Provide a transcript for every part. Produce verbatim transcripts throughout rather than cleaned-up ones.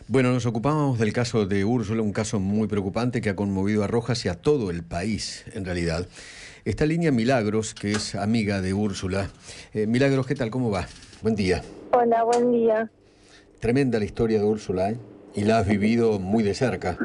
Bueno, nos ocupamos del caso de Úrsula, un caso muy preocupante que ha conmovido a Rojas y a todo el país, en realidad. Está en línea Milagros, que es amiga de Úrsula. Eh, Milagros, ¿qué tal? ¿Cómo va? Buen día. Hola, buen día. Tremenda la historia de Úrsula, ¿eh? Y la has vivido muy de cerca.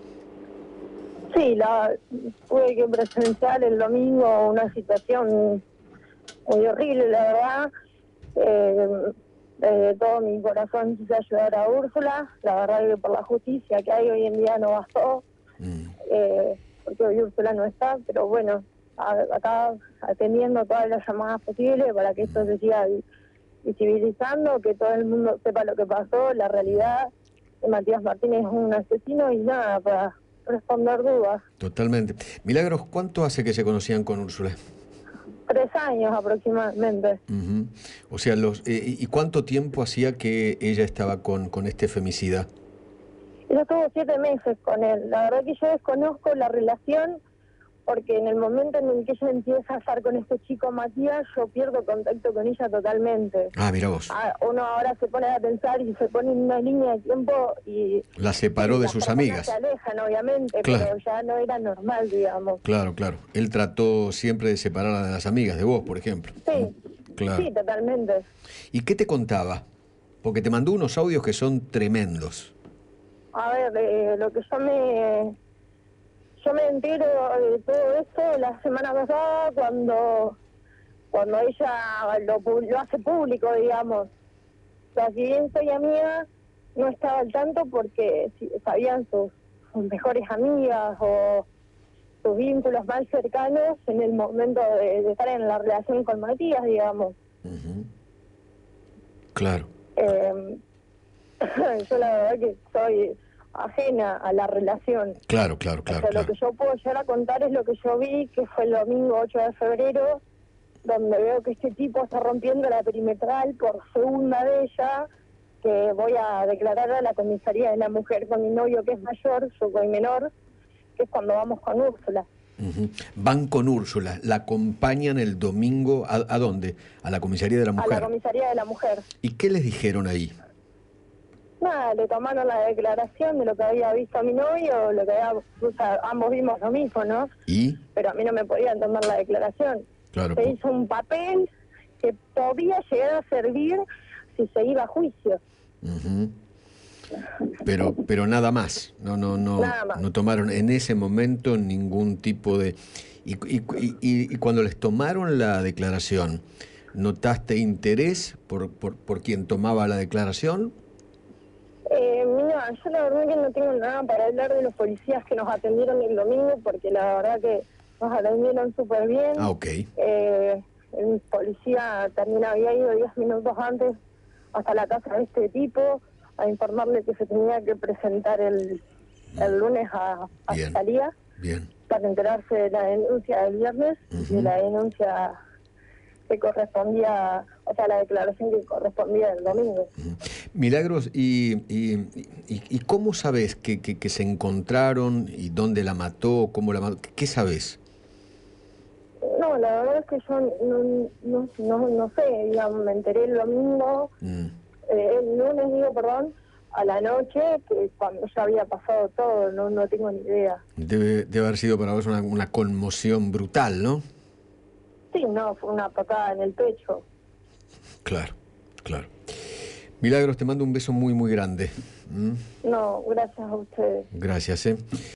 Sí, la tuve que presenciar el domingo una situación muy horrible, la verdad. Eh, de todo mi corazón quise ayudar a Úrsula. La verdad que por la justicia que hay hoy en día no bastó, Mm. eh, porque hoy Úrsula no está, pero bueno, a- acá atendiendo todas las llamadas posibles para que esto se siga vi- visibilizando, que todo el mundo sepa lo que pasó, la realidad. Que Matías Martínez es un asesino y nada, para responder dudas. Totalmente. Milagros, ¿cuánto hace que se conocían con Úrsula? Tres años aproximadamente. Ujú. O sea, los, eh, ¿y cuánto tiempo hacía que ella estaba con, con este femicida? Yo estuve siete meses con él. La verdad que yo desconozco la relación porque en el momento en el que ella empieza a estar con este chico Matías, yo pierdo contacto con ella totalmente. Ah, mira vos. Ah, uno ahora se pone a pensar y se pone en una línea de tiempo y, La y separó de las sus personas se amigas. alejan, obviamente, Claro. pero ya no era normal, digamos. Claro, claro. Él trató siempre de separar a las amigas de vos, por ejemplo. Sí, Claro. sí, totalmente. ¿Y qué te contaba? Porque te mandó unos audios que son tremendos. A ver, eh, lo que yo me yo me entero de todo esto la semana pasada cuando cuando ella lo, pu- lo hace público, digamos. O sea, si bien soy amiga, no estaba al tanto porque si- sabían sus, sus mejores amigas o sus vínculos más cercanos en el momento de, de estar en la relación con Matías, digamos. Ujú. Claro, Eh, yo la verdad que soy ajena a la relación. claro, claro, O claro, sea, lo claro. que yo puedo llegar a contar es lo que yo vi, que fue el domingo ocho de febrero, donde veo que este tipo está rompiendo la perimetral por segunda vez ya, que voy a declarar a la comisaría de la mujer con mi novio que es mayor, yo soy menor, que es cuando vamos con Úrsula. Ujú. Van con Úrsula, la acompañan el domingo. ¿A, a dónde? A la comisaría de la A la mujer. comisaría de la mujer. ¿Y qué les dijeron ahí? Nada, le tomaron la declaración de lo que había visto a mi novio, lo que había, o sea, ambos vimos lo mismo, ¿no? Y, Pero a mí no me podían tomar la declaración. claro, Se po- hizo un papel que podía llegar a servir si se iba a juicio, ujú. Pero, pero nada más. No, no, no, nada más. no tomaron en ese momento ningún tipo de. Y, y, y- y- y cuando les tomaron la declaración, ¿notaste interés por, por, por quien tomaba la declaración? Eh, mira, yo la verdad que no tengo nada para hablar de los policías que nos atendieron el domingo, porque la verdad que nos atendieron súper Ah, bien. ok. Eh, el policía también había ido diez minutos antes hasta la casa de este tipo a informarle que se tenía que presentar el, el lunes a, a Bien, Fiscalía bien. para enterarse de la denuncia del viernes y Ujú. de la denuncia que correspondía, o sea, la declaración que correspondía del domingo. Milagros, ¿y, y, y- y cómo sabes que, que, que se encontraron y dónde la mató, cómo la mató? ¿Qué sabes? No, la verdad es que yo no, no, no, no sé, digamos, me enteré el domingo, Mm. eh, el lunes, digo, perdón, a la noche, que cuando ya había pasado todo, no, no tengo ni idea. Debe, debe haber sido para vos una, una conmoción brutal, ¿no? Sí, no, fue una patada en el pecho. Claro, claro. Milagros, te mando un beso muy, muy grande. ¿Mm? No, gracias a ustedes. Gracias, ¿eh?